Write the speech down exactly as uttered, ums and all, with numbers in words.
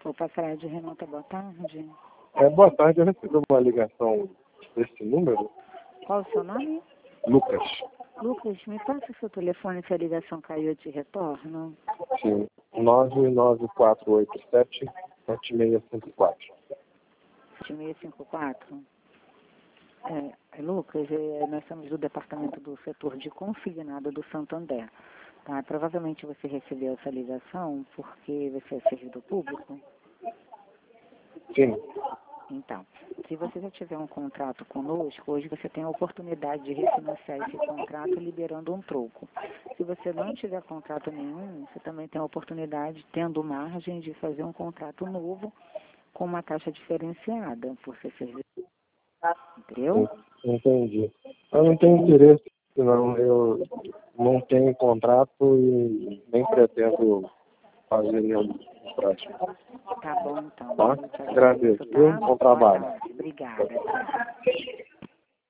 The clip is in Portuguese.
Opa, Fred, Renata, boa tarde. É, boa tarde, eu recebi uma ligação desse número. Qual o seu nome? Lucas. Lucas, me passa o seu telefone se a ligação caiu, eu te retorno. Sim, nove nove quatro oito sete sete seis cinco quatro. sete seis cinco quatro? É, é, Lucas, é, nós somos do departamento do setor de consignado do Santander. Tá? Provavelmente você recebeu essa ligação porque você é servidor público? Sim. Então, se você já tiver um contrato conosco, hoje você tem a oportunidade de refinanciar esse contrato liberando um troco. Se você não tiver contrato nenhum, você também tem a oportunidade, tendo margem, de fazer um contrato novo com uma taxa diferenciada, por ser servidor. Entendeu? Entendi. Eu não tenho interesse, não. Eu não tenho contrato e nem pretendo fazer nenhum prático. Tá bom, então. Tá? Eu te Agradeço, agradeço, viu? tá? Bom trabalho. Boa tarde. Obrigada.